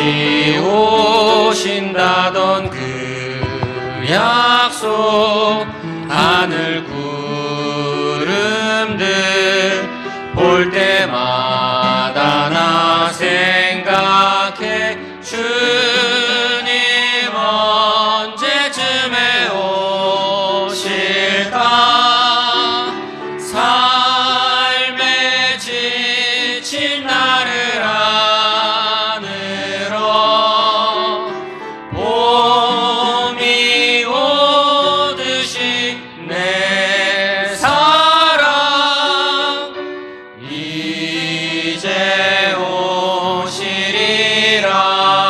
다시 오신다던 그 약속, 하늘 구름들 볼 때마다 나 생각해. 주님 언제쯤에 오실까? 삶에 지친 나를 안으러 봄이 오듯이 내 사랑 이제 오시리라.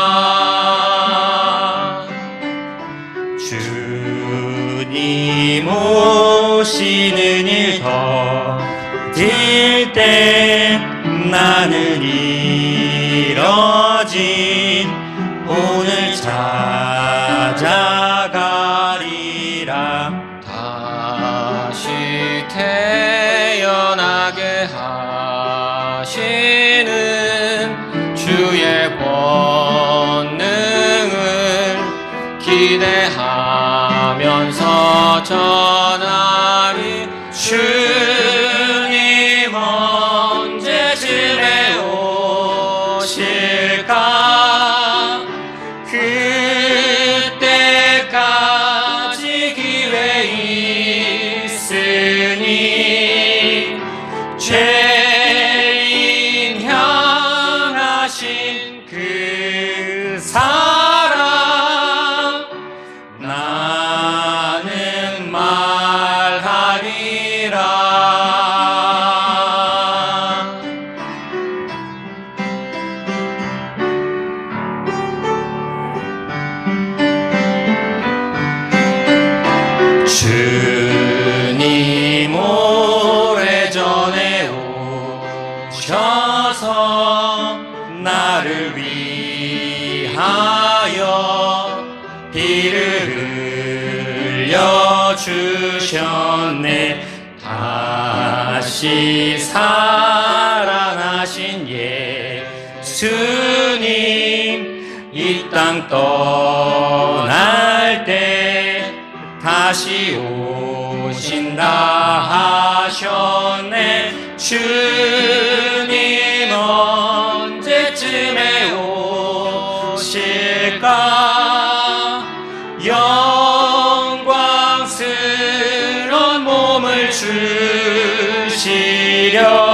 주님 오시는 일 더딜 때 나는 이뤄진 오늘 찾아가리라. 다시 태어나게 하시는 주의 권능을 기대하면서 전하리. 주님 언제쯤에 오실까? 그때까지 기회 있으니 죄인 향하신 그 사랑 나는 말하리라. 주님 오래전에 오셔서 나를 위하여 피를 흘려주셨네. 다시 살아나신 예수님 이 땅 떠날 때 다시 오신다 하셨네. 주님 언제쯤에 오실까? 영광스러운 몸을 주시려